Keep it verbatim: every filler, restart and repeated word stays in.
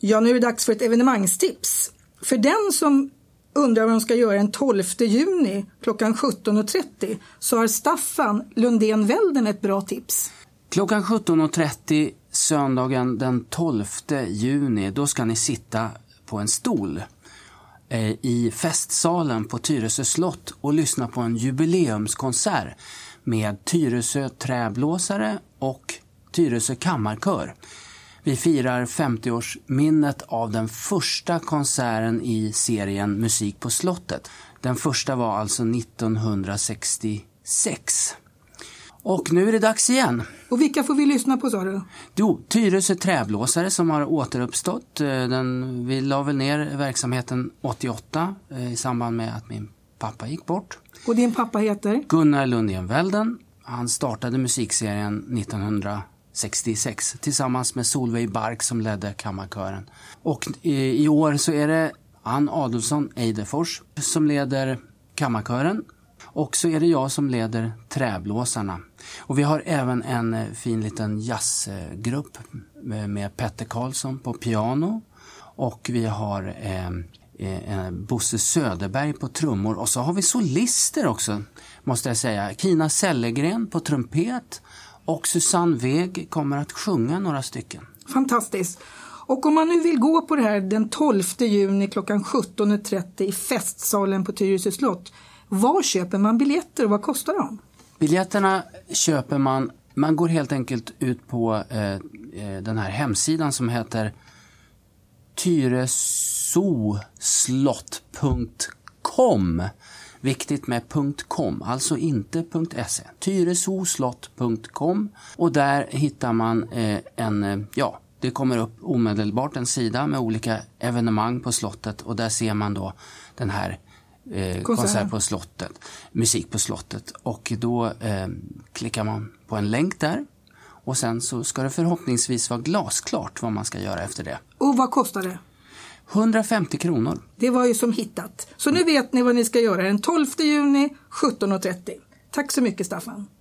Ja, nu är det dags för ett evenemangstips. För den som undrar vad de ska göra den tolfte juni klockan sjutton och trettio så har Staffan Lundén Välden ett bra tips. Klockan sjutton och trettio söndagen den tolfte juni, då ska ni sitta på en stol eh, i festsalen på Tyresö slott och lyssna på en jubileumskonsert med Tyresö träblåsare och Tyresö kammarkör. Vi firar femtioårsminnet av den första konserten i serien Musik på slottet. Den första var alltså nittonhundrasextiosex. Och nu är det dags igen. Och vilka får vi lyssna på, sa du? Jo, Tyresö träblåsare som har återuppstått. Den, vi la väl ner verksamheten åttioåtta i samband med att min pappa gick bort. Och din pappa heter? Gunnar Lundén Välden. Han startade musikserien nittonhundrasextiosex tillsammans med Solveig Bark som ledde kammarkören. Och i, i år så är det Ann Adolfsson Eidefors som leder kammarkören. Och så är det jag som leder träblåsarna. Och vi har även en fin liten jazzgrupp med Petter Karlsson på piano. Och vi har eh, eh, Bosse Söderberg på trummor. Och så har vi solister också, måste jag säga. Kina Sellegren på trumpet. Och Susanne Weg kommer att sjunga några stycken. Fantastiskt. Och om man nu vill gå på det här den tolfte juni klockan sjutton och trettio i festsalen på Tyresö slott. Var köper man biljetter och vad kostar de? Biljetterna köper man, man går helt enkelt ut på eh, den här hemsidan som heter tyresoslott punkt com. Viktigt med .com, alltså inte .se. tyresoslott punkt com och där hittar man eh, en, ja, det kommer upp omedelbart en sida med olika evenemang på slottet och där ser man då den här Eh, konsert. konsert på slottet, musik på slottet och då eh, klickar man på en länk där och sen så ska det förhoppningsvis vara glasklart vad man ska göra efter det. Och vad kostar det? hundrafemtio kronor. Det var ju som hittat. Så nu vet ni vad ni ska göra den tolfte juni sjutton och trettio. Tack så mycket, Staffan.